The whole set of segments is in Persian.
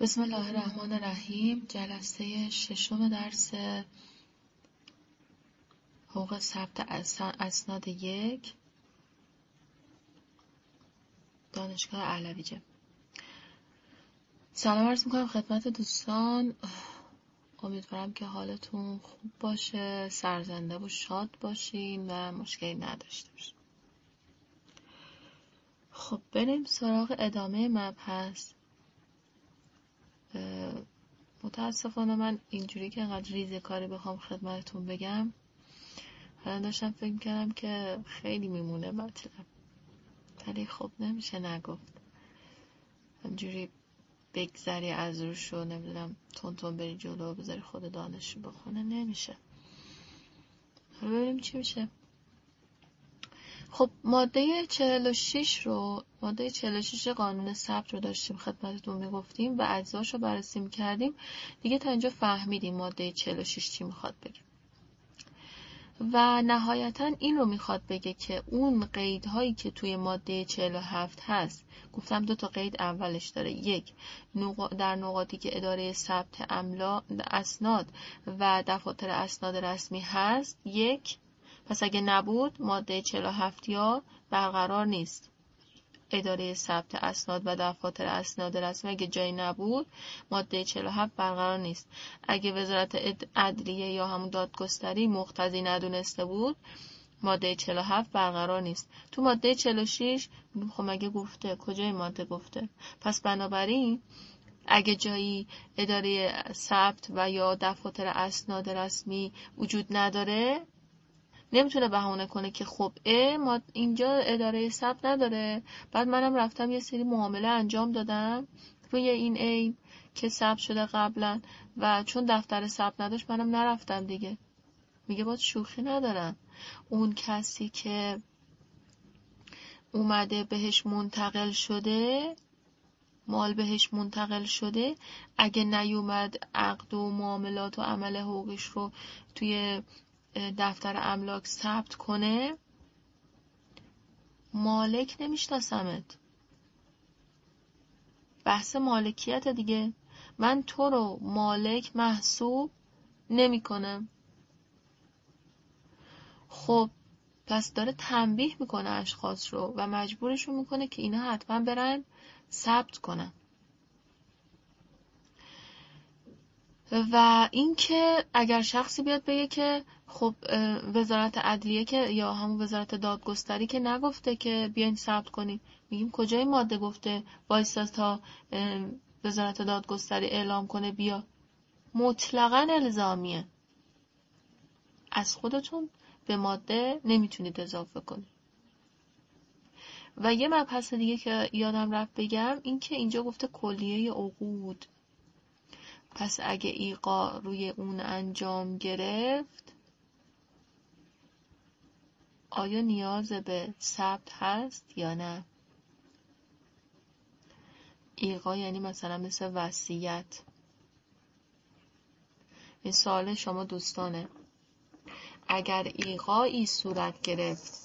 بسم الله الرحمن الرحیم. جلسه ششم درس حقوق ثبت اسناد 1 دانشگاه اهلویجه. سلام عرض میکنم خدمت دوستان. امیدوارم که حالتون خوب باشه، سرزنده و شاد باشین و مشکلی نداشته باشین. خب بریم سراغ ادامه مبحث. متاسفانه من اینجوری که انقدر ریزه کاری بخوام خدمتتون بگم، الان داشتم فکر می‌کردم که خیلی میمونه مطلب، ولی خب نمیشه نگفت. همجوری بگذری از روش و نمیدونم تون بری جلو و بذاری خود دانشجو بخونه نمیشه. حالا ببینیم چی میشه. خب ماده 46 قانون ثبت رو داشتیم خدمتتون میگفتیم و اجزاش رو بررسی میکردیم. دیگه تا اینجا فهمیدیم ماده 46 چی میخواد بگه و نهایتا این رو میخواد بگه که اون قیدهایی که توی ماده 47 هست، گفتم 2 تا قید اولش داره. 1 در نقاطی که اداره ثبت اسناد و دفاتر اسناد رسمی هست 1. پس اگه نبود ماده 47 یا برقرار نیست. اداره ثبت اسناد و دفاتر اسناد رسمی اگه جایی نبود ماده 47 برقرار نیست. اگه وزارت عدلیه یا همون دادگستری مقتضی ندونسته بود ماده 47 برقرار نیست. تو ماده 46 خب مگه گفته؟ کجای ماده گفته؟ پس بنابراین اگه جایی اداره ثبت و یا دفاتر اسناد رسمی وجود نداره، نمیتونه بهونه کنه که خب ما اینجا اداره ثبت نداره، بعد منم رفتم یه سری معامله انجام دادم روی این عین که ثبت شده قبلا و چون دفتر ثبت نداشت منم نرفتم دیگه. میگه باز شوخی ندارم. اون کسی که اومده بهش منتقل شده، مال بهش منتقل شده، اگه نیومد عقد و معاملات و عمل حقوقش رو توی دفتر املاک ثبت کنه، مالک نمیشناسمت. بحث مالکیت دیگه. من تو رو مالک محسوب نمی کنم. خب پس داره تنبیه میکنه اشخاص رو و مجبورشون میکنه که اینا حتما برن ثبت کنن. و اینکه اگر شخصی بیاد بگه که خب وزارت عدلیه که یا همون وزارت دادگستری که نگفته که بیاین ثبت کنید، میگیم کجای ماده گفته وایسا تا وزارت دادگستری اعلام کنه بیا؟ مطلقاً الزامیه. از خودتون به ماده نمیتونید اضافه کنید. و یه مبحث دیگه که یادم رفت بگم، این که اینجا گفته کلیه عقود. پس اگه ایقاع روی اون انجام گرفت، آیا نیاز به ثبت هست یا نه؟ ایقاع یعنی مثلا مثل وصیت. این سوال شما دوستانه. اگر ایقاعی صورت گرفت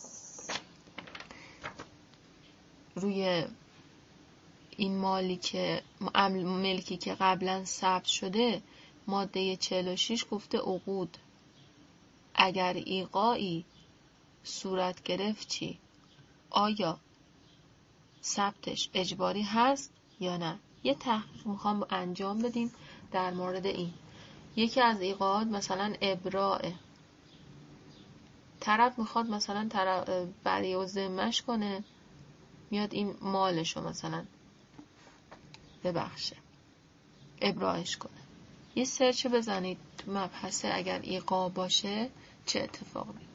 روی این ملکی که قبلا ثبت شده، ماده 46 گفته عقود. اگر ایقاعی صورت گرفت چی؟ آیا ثبتش اجباری هست یا نه؟ یه تحقیق میخوام انجام بدیم در مورد این. یکی از ایقاعات مثلا ابراءه. طرف میخواد مثلا بری و ذمه‌اش کنه، میاد این مالشو مثلا ببخشه، ابراءش کنه. یه سرچ بزنید تو مبحث اگر ایقاع باشه چه اتفاقی میفته.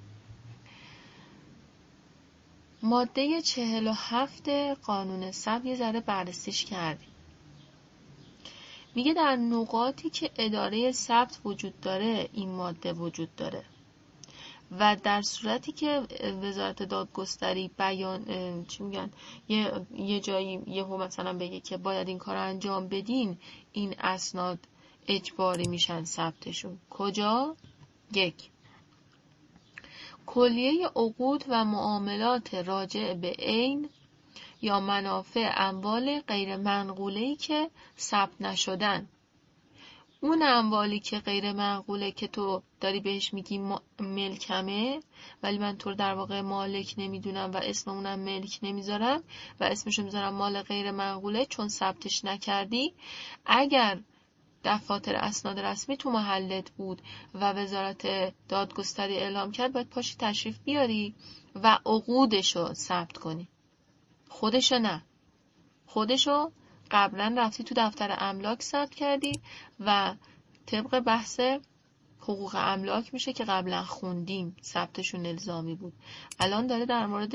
ماده 47 قانون ثبت یه ذره بررسیش کردیم. میگه در نقاطی که اداره ثبت وجود داره این ماده وجود داره و در صورتی که وزارت دادگستری بیان چی میگن یه جایی یهو مثلا بگه که باید این کار انجام بدین، این اسناد اجباری میشن ثبتشون. کجا؟ 1 کلیه عقود و معاملات راجع به عین یا منافع اموال غیر منقوله‌ای که ثبت نشدن. اون اموالی که غیر منقوله که تو داری بهش میگی ملکمه، ولی من تو رو در واقع مالک نمیدونم و اسم اونم ملک نمیذارم و اسمشو میذارم مال غیر منقوله چون ثبتش نکردی. اگر دفاتر اسناد رسمی تو محلت بود و وزارت دادگستری اعلام کرد، باید پاشی تشریف بیاری و عقودشو ثبت کنی. خودشو نه، خودشو قبلا رفتی تو دفتر املاک ثبت کردی و طبق بحث حقوق املاک میشه که قبلا خوندیم ثبتشون الزامی بود. الان داره در مورد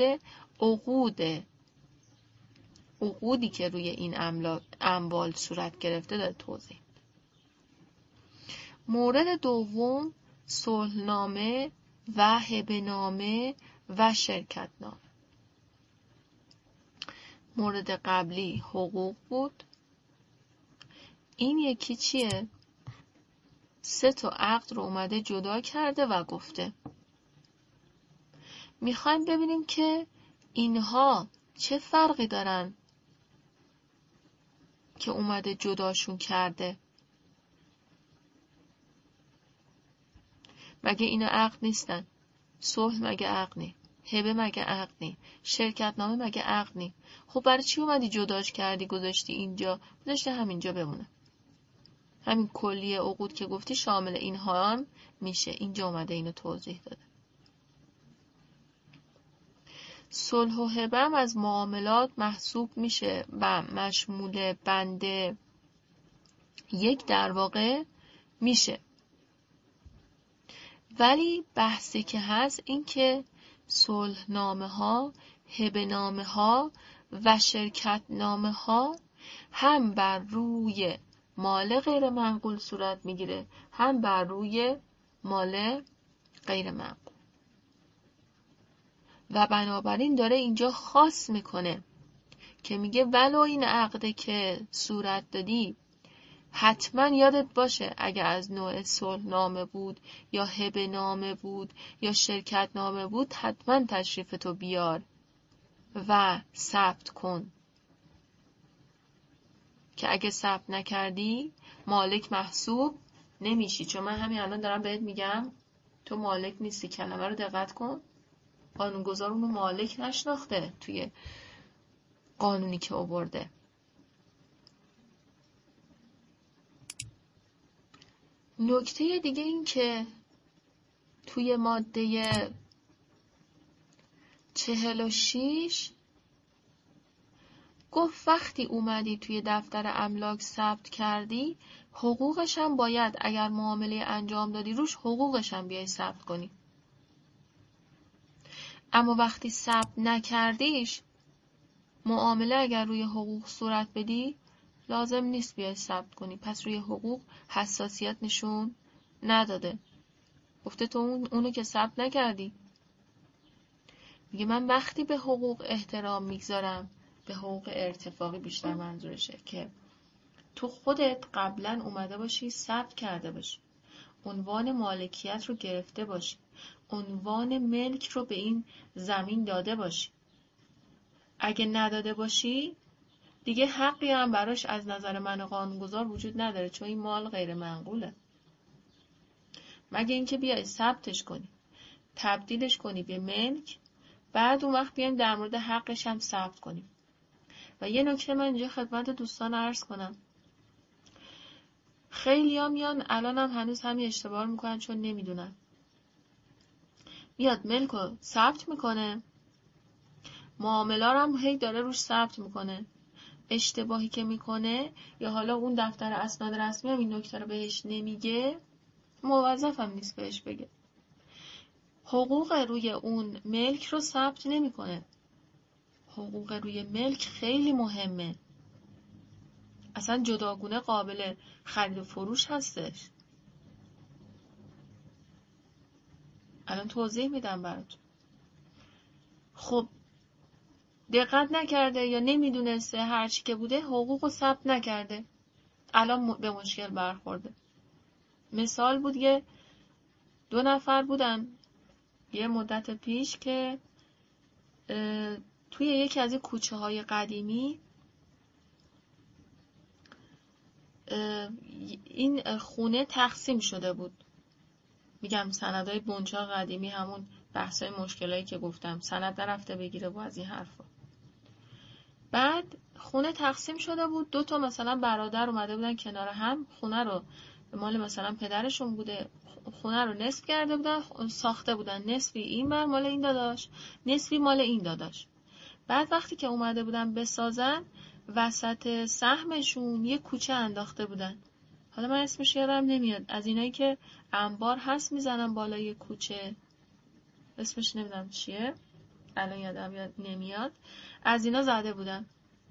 عقودی که روی این اموال صورت گرفته داره توضیح. مورد دوم صلحنامه و هبه‌نامه و شرکتنامه. مورد قبلی حقوق بود. این یکی چیه؟ 3 تا عقد رو اومده جدا کرده و گفته میخوایم ببینیم که اینها چه فرقی دارن که اومده جداشون کرده. مگه اینا عقد نیستن؟ صلح مگه عقد نی؟ هبه مگه عقد نی؟ شرکتنامه مگه عقد نی؟ خب برای چی اومدی جداش کردی گذاشتی اینجا؟ گذاشتی همینجا بمونه. همین کلیه عقود که گفتی شامل اینها هم میشه. اینجا اومده اینو توضیح داده. صلح و هبه هم از معاملات محسوب میشه و مشمول بند 1 در واقع میشه. ولی بحثی که هست این که صلحنامه ها، هبه‌نامه ها و شرکتنامه ها هم بر روی مال غیر منقول صورت میگیره، هم بر روی مال غیر منقول. و بنابراین داره اینجا خاص میکنه که میگه ولو این عقده که صورت دادی حتما یادت باشه اگه از نوع صلحنامه بود یا هبه‌نامه بود یا شرکتنامه بود، حتما تشریفتو بیار و ثبت کن که اگه ثبت نکردی مالک محسوب نمیشی. چون من همین الان دارم بهت میگم تو مالک نیستی. کلمه رو دقت کن. قانونگذار اونو مالک نشناخته توی قانونی که آورده. نکته دیگه این که توی ماده 46 گفت وقتی اومدی توی دفتر املاک ثبت کردی، حقوقش هم باید اگر معامله انجام دادی روش حقوقش هم بیای ثبت کنی. اما وقتی ثبت نکردیش، معامله اگر روی حقوق صورت بدی لازم نیست بیای ثبت کنی. پس روی حقوق حساسیت نشون نداده. گفته تو اونو که ثبت نکردی. میگه من وقتی به حقوق احترام میگذارم، به حقوق ارتفاقی بیشتر منظورشه، که تو خودت قبلا اومده باشی ثبت کرده باشی، عنوان مالکیت رو گرفته باشی، عنوان ملک رو به این زمین داده باشی. اگه نداده باشی دیگه حقی هم براش از نظر من قانونگذار وجود نداره، چون این مال غیر منقوله. مگه اینکه بیای ثبتش کنی، تبدیلش کنی به ملک، بعد اون وقت بیایم در مورد حقش هم ثبت کنیم. و یه نکته من اینجا خدمت دوستان عرض کنم. خیلی ها میان الان هم هنوز همین اشتباه میکنن چون نمیدونن. میاد ملک رو ثبت میکنه، معامله رو هم هی داره روش ثبت میکنه. اشتباهی که میکنه یا حالا اون دفتر اسناد رسمی هم این نکته رو بهش نمیگه، موظف هم نیست بهش بگه، حقوق روی اون ملک رو ثبت نمیکنه. حقوق روی ملک خیلی مهمه، اصلا جداگونه قابل خرید و فروش هستش. الان توضیح میدم براتون. خب دقت نکرده یا نمیدونسته، هرچی که بوده حقوق رو ثبت نکرده، الان به مشکل برخورده. مثال بود یه 2 نفر بودن یه مدت پیش که توی یکی از این کوچه های قدیمی این خونه تقسیم شده بود. میگم سندهای بنچا قدیمی، همون بحثای مشکلایی که گفتم، سند نرفته بگیره و از این حرفا. بعد خونه تقسیم شده بود، 2 تا مثلا برادر اومده بودن کنار هم، خونه رو مال مثلا پدرشون بوده، خونه رو نصف کرده بودن، ساخته بودن، نصفی این بر مال این داداش، نصفی مال این داداش. بعد وقتی که اومده بودن بسازن، وسط سهمشون یه کوچه انداخته بودن. حالا من اسمش یادم نمیاد، از اینایی که انبار هست میزنن بالای کوچه، اسمش نمیدونم چیه الان یادم نمیاد، از اینا زده بودن.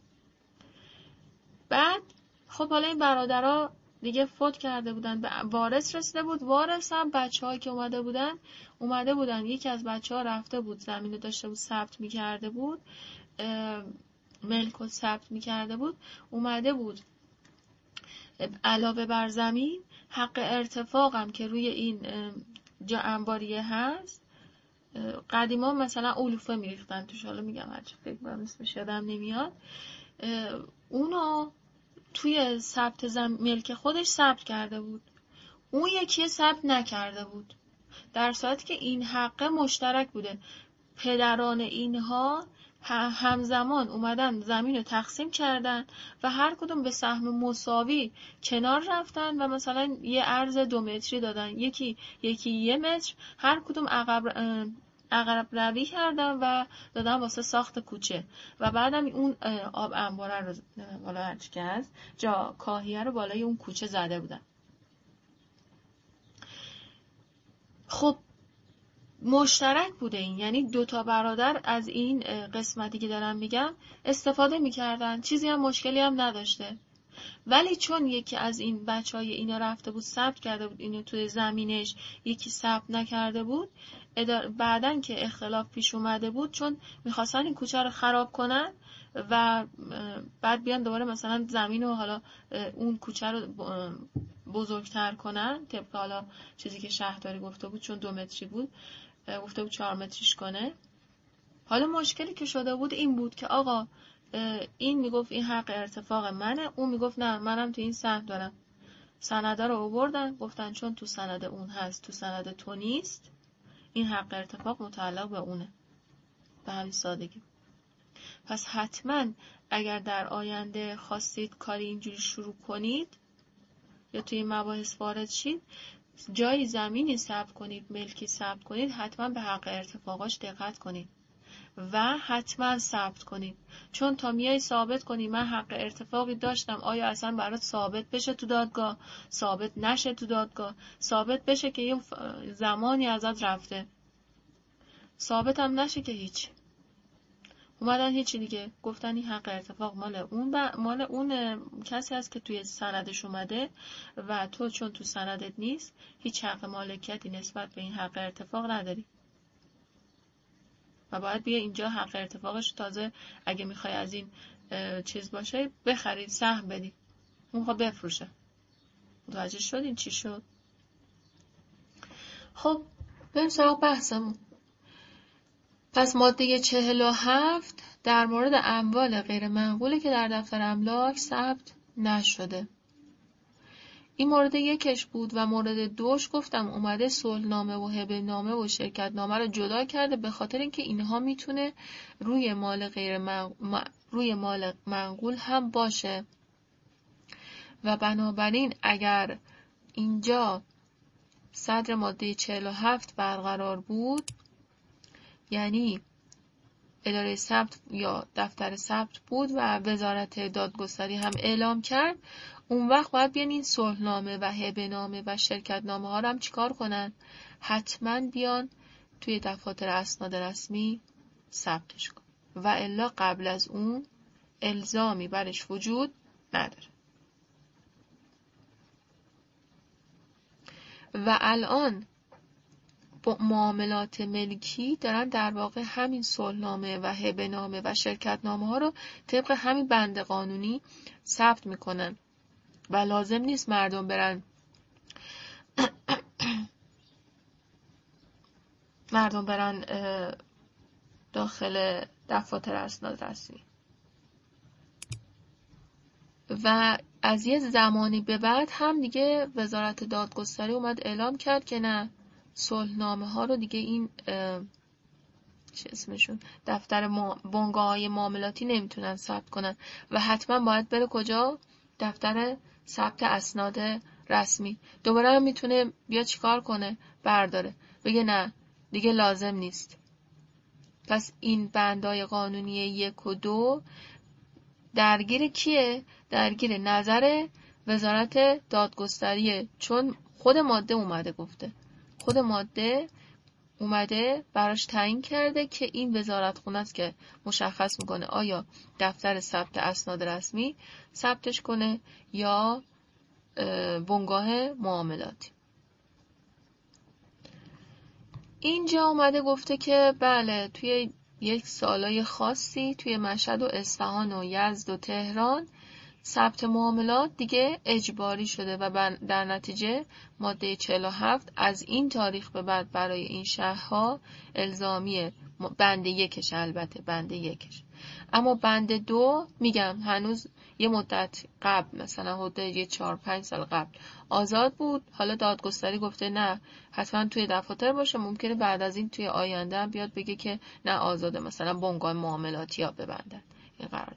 بعد خب حالا این برادرها دیگه فوت کرده بودن، به وارث رسیده بود. وارث هم بچه‌هایی که اومده بودن یکی از بچه‌ها رفته بود زمین داشته بود ثبت می‌کرده بود، ملک و ثبت می‌کرده بود، اومده بود علاوه بر زمین حق ارتفاقم که روی این جا انباریه هست، قدیما مثلا علوفه میریختن توش، حالا میگم هرچی فکر کنم اسمش یادم نمیاد، اونو توی ثبت ملک خودش ثبت کرده بود، اون یکی ثبت نکرده بود، در صورتی که این حق مشترک بوده. پدران اینها همزمان اومدن زمین رو تقسیم کردن و هر کدوم به سهم مساوی کنار رفتن و مثلا یه عرض 2 متری دادن، یکی 1 متر، هر کدوم عقب روی کردن و دادن واسه ساخت کوچه و بعدم اون آب انباره رو بالا هرچی که هست جا کاهیه رو بالای اون کوچه زده بودن. خب مشترک بوده این، یعنی 2 تا برادر از این قسمتی که دارم میگم استفاده میکردن، چیزی هم مشکلی هم نداشته. ولی چون یکی از این بچهای اینا رفته بود ثبت کرده بود اینو توی زمینش، یکی ثبت نکرده بود، بعدن که اختلاف پیش اومده بود چون میخواستن این کوچه رو خراب کنن و بعد بیان دوباره مثلا زمین و حالا اون کوچه رو بزرگتر کنن طبق حالا چیزی که شهرداری گفته بود، چون 2 متری بود گفته بود 4 متریش کنه. حالا مشکلی که شده بود این بود که آقا این میگفت این حق ارتفاق منه، اون میگفت نه منم تو این سهم دارم. سنده رو آوردن گفتن چون تو سند اون هست تو سند تو نیست، این حق ارتفاق متعلق به اونه، به همین سادگی. پس حتما اگر در آینده خواستید کاری اینجوری شروع کنید یا توی این مباحث وارد شید، جایی زمینی ثبت کنید، ملکی ثبت کنید، حتما به حق ارتفاقاش دقت کنید و حتما ثبت کنید، چون تا میای ثابت کنی من حق ارتفاقی داشتم، آیا اصلا برات ثابت بشه تو دادگاه، ثابت نشه تو دادگاه، ثابت بشه که یه زمانی ازت رفته، ثابت هم نشه که هیچ، اومدن هیچی دیگه گفتن این حق ارتفاق مال اون کسی هست که توی سندش اومده و تو چون تو سندت نیست هیچ حق مالکیتی نسبت به این حق ارتفاق نداری و باید بیا اینجا حق ارتفاقش تازه اگه میخوای از این چیز باشه بخرید، سهم بدی، اون خب بفروشه. متوجه شدین چی شد؟ خب بریم سراغ بحثمون. پس ماده 47 در مورد اموال غیر منقوله که در دفتر املاک ثبت نشده. این مورد 1 بود و مورد 2 گفتم اومده صلح‌نامه و هبه نامه و شرکت نامه رو جدا کرده به خاطر اینکه اینها میتونه روی مال منقول هم باشه و بنابراین اگر اینجا صدر ماده 47 برقرار بود، یعنی اداره ثبت یا دفتر ثبت بود و وزارت دادگستری هم اعلام کرد، اون وقت باید بیان این صلح‌نامه و هبه نامه و شرکت نامه ها رو هم چیکار کنن؟ حتما بیان توی دفاتر اسناد رسمی ثبتش کن و الا قبل از اون الزامی برش وجود نداره. و الان با معاملات ملکی دارن در واقع همین صلح‌نامه و هبه نامه و شرکت نامه ها رو طبق همین بند قانونی ثبت میکنن و لازم نیست مردم برن داخل دفاتر اسناد رسمی. و از یه زمانی به بعد هم دیگه وزارت دادگستری اومد اعلام کرد که نه، صلحنامه ها رو دیگه این چه اسمشون دفتر بنگاه‌های معاملاتی نمیتونن ثبت کنن و حتما باید بره کجا؟ دفتر ثبت اسناد رسمی. دوباره هم میتونه بیا چیکار کنه؟ برداره، بگه نه دیگه لازم نیست. پس این بندای قانونی 1 و 2 درگیر کیه؟ درگیر نظر وزارت دادگستریه، چون خود ماده اومده گفته، خود ماده اومده براش تعیین کرده که این وزارتخونه است که مشخص میکنه آیا دفتر ثبت اسناد رسمی ثبتش کنه یا بنگاه معاملاتی. اینجا اومده گفته که بله توی یک سالای خاصی توی مشهد و اصفهان و یزد و تهران ثبت معاملات دیگه اجباری شده و در نتیجه ماده 47 از این تاریخ به بعد برای این شهرها الزامیه. بند 1 البته بند 1، اما بند 2 میگم هنوز یه مدت قبل، مثلا حدود 4-5 سال قبل آزاد بود. حالا دادگستری گفته نه حتما توی دفاتر باشه، ممکنه بعد از این توی آینده هم بیاد بگه که نه آزاده، مثلا بنگاه معاملاتی ها ببندن این قرارداد.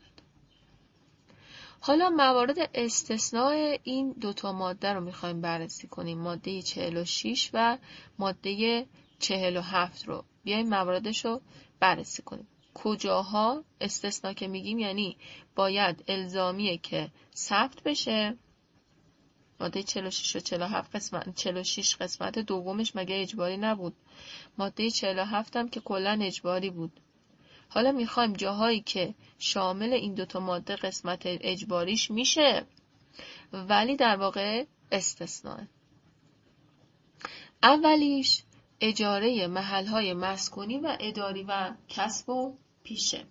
حالا موارد استثناء این دوتا ماده رو میخوایم بررسی کنیم، ماده 46 و ماده 47 رو بیایم مواردش رو بررسی کنیم. کجاها استثناء که میگیم یعنی باید الزامیه که ثبت بشه. ماده 46 و 47 قسمت 46 قسمت دومش مگه اجباری نبود؟ ماده 47 هم که کلا اجباری بود. حالا میخوایم جاهایی که شامل این دوتا ماده قسمت اجباریش میشه ولی در واقع استثناء. اولیش اجاره محلهای مسکونی و اداری و کسب و پیشه.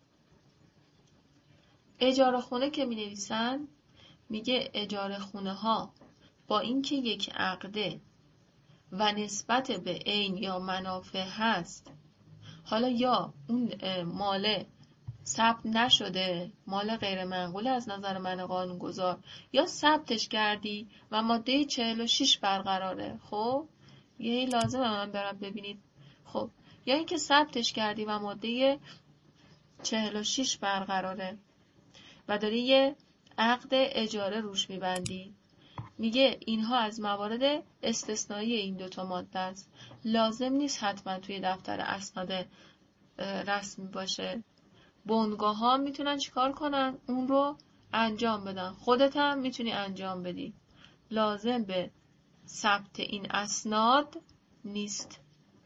اجاره خونه که می نویسن میگه اجاره خونه ها با اینکه یک عقده و نسبت به عین یا منافع هست، حالا یا اون مال ثبت نشده، مال غیر منقول از نظر من قانونگذار، یا ثبتش کردی و ماده 46 برقراره. خب یه لازمه من برم ببینید. خب یا اینکه ثبتش کردی و ماده 46 برقراره و داری یه عقد اجاره روش میبندی، میگه اینها از موارد استثنایی این دوتا ماده است. لازم نیست حتما توی دفتر اسناد رسمی باشه. بنگاه ها میتونن چیکار کنن؟ اون رو انجام بدن. خودت هم میتونی انجام بدی. لازم به ثبت این اسناد نیست.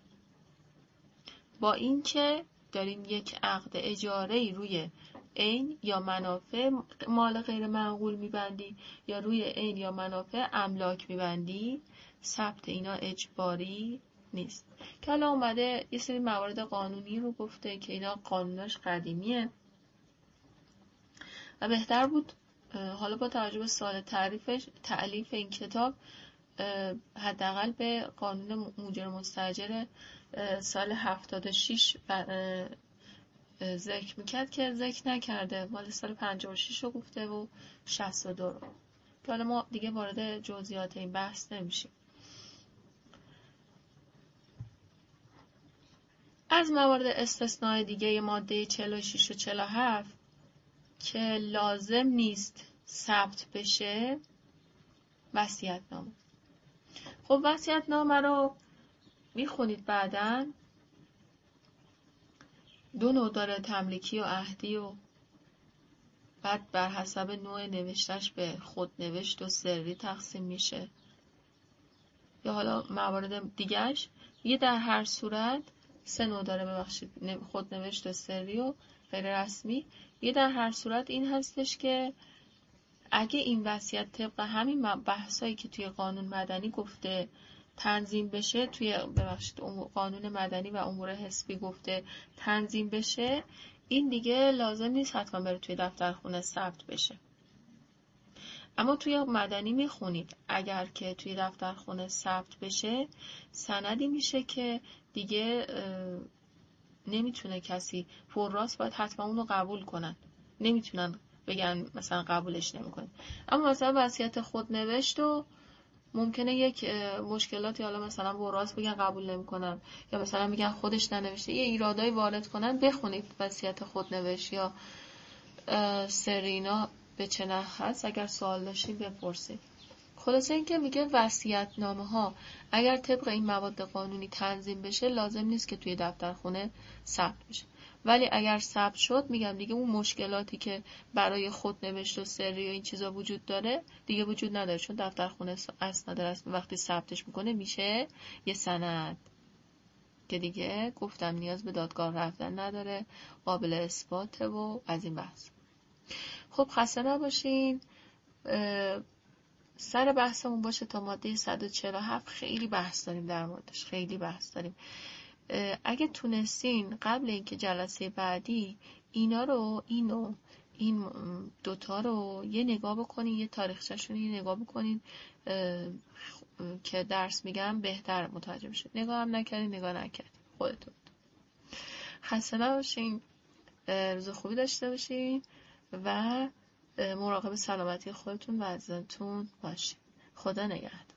با اینکه داریم یک عقد اجاره روی عین یا منافع مال غیر منقول میبندی یا روی عین یا منافع املاک میبندی، ثبت اینا اجباری نیست. که حالا اومده یه سری موارد قانونی رو گفته که اینا قانوناش قدیمیه و بهتر بود حالا با توجه به سال تألیف این کتاب حداقل به قانون موجر مستاجر سال 76 ذکر میکرد که ذکر نکرده، مال سال 56 رو گفته و 62 رو. که حالا ما دیگه وارد جزئیات این بحث نمیشیم. از موارد استثناء دیگه ماده 46 و 47 که لازم نیست ثبت بشه، وصیت‌نامه. خب وصیت‌نامه رو میخونید بعداً. 2 نوع داره، تملیکی و عهدی، و بعد بر حسب نوع نوشتش به خودنوشت و سری تقسیم میشه. یا حالا موارد دیگهش یه در هر صورت 3 نوع داره، ببخشید، خودنوشت و سری و غیر رسمی. یه در هر صورت این هستش که اگه این وصیت طبق همین بحثایی که توی قانون مدنی گفته تنظیم بشه، توی قانون مدنی و امور حسبی گفته تنظیم بشه، این دیگه لازم نیست حتما بره توی دفترخونه ثبت بشه. اما توی مدنی میخونید اگر که توی دفترخونه ثبت بشه، سندی میشه که دیگه نمیتونه کسی پرراست باید حتما اونو قبول کنن، نمیتونن بگن مثلا قبولش نمیکنیم. اما مثلا وصیت خودنوشت و ممکنه یک مشکلاتی، حالا مثلا براست بگن قبول نمیکنن، یا مثلا میگن خودش ننوشته، یه ایرادای وارد کنن، بخونید وصیت خودنوشت یا سرینا به چه نحو هست. اگر سوال داشتید بپرسید. خلاصه این که میگه وصیت‌نامه ها اگر طبق این مواد قانونی تنظیم بشه لازم نیست که توی دفترخونه ثبت بشه، ولی اگر ثبت شد میگم دیگه اون مشکلاتی که برای خودنوشت و سری و این چیزا وجود داره دیگه وجود نداره، چون دفترخونه اسناد رسمی وقتی ثبتش میکنه میشه یه سند که دیگه گفتم نیاز به دادگاه رفتن نداره، قابل اثباته و از این بحث. خب خسته نباشین. سر بحثمون باشه تا ماده 147. خیلی بحث داریم در موردش، خیلی بحث داریم. اگه تونستین قبل اینکه جلسه بعدی این دوتا رو یه نگاه بکنین، یه تاریخچه‌شون یه نگاه بکنین که درس میگم بهتر متوجه بشید. نگاه هم نکردین، نگاه نکردین، خودتون. خسته نباشین، روز خوبی داشته باشین و مراقب سلامتی خودتون و عزیزانتون باشین. خدا نگهدار.